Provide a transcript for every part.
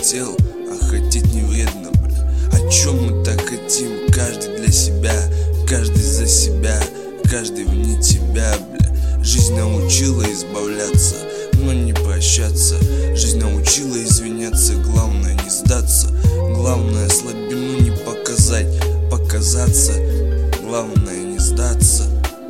хотел, а хотеть не вредно, бля. О чем мы так хотим? Каждый для себя, каждый за себя, каждый вне тебя, бля. Жизнь научила избавляться, но не прощаться. Жизнь научила извиняться, главное не сдаться. Главное слабину не показать, показаться. Главное не сдаться.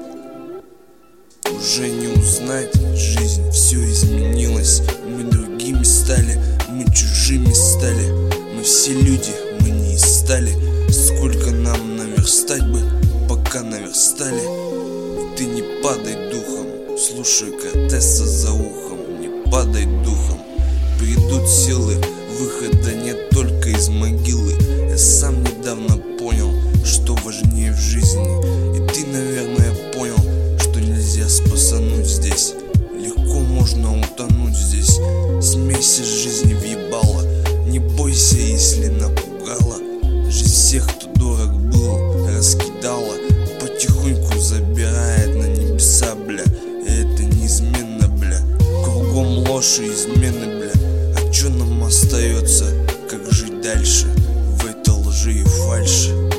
Уже не узнать, жизнь все изменилась. Мы другими стали, мы чужими стали. Мы все люди, мы не стали. Сколько нам наверстать бы, пока наверстали. И ты не падай духом, слушай Кортеса за ухом. Не падай духом, придут силы. Выхода нет только из могилы. Я сам недавно понял, что важнее в жизни. И ты, наверное, понял, что нельзя спасануть здесь. Легко можно утонуть здесь. Смейся с жизни въебала. Не бойся, если напугала. Жизнь всех, кто дорог был, раскидала. Потихоньку забирает на небеса, бля. И это неизменно, бля. Кругом ложь и измены, бля. А чё нам остается? Как жить дальше в этой лжи и фальши?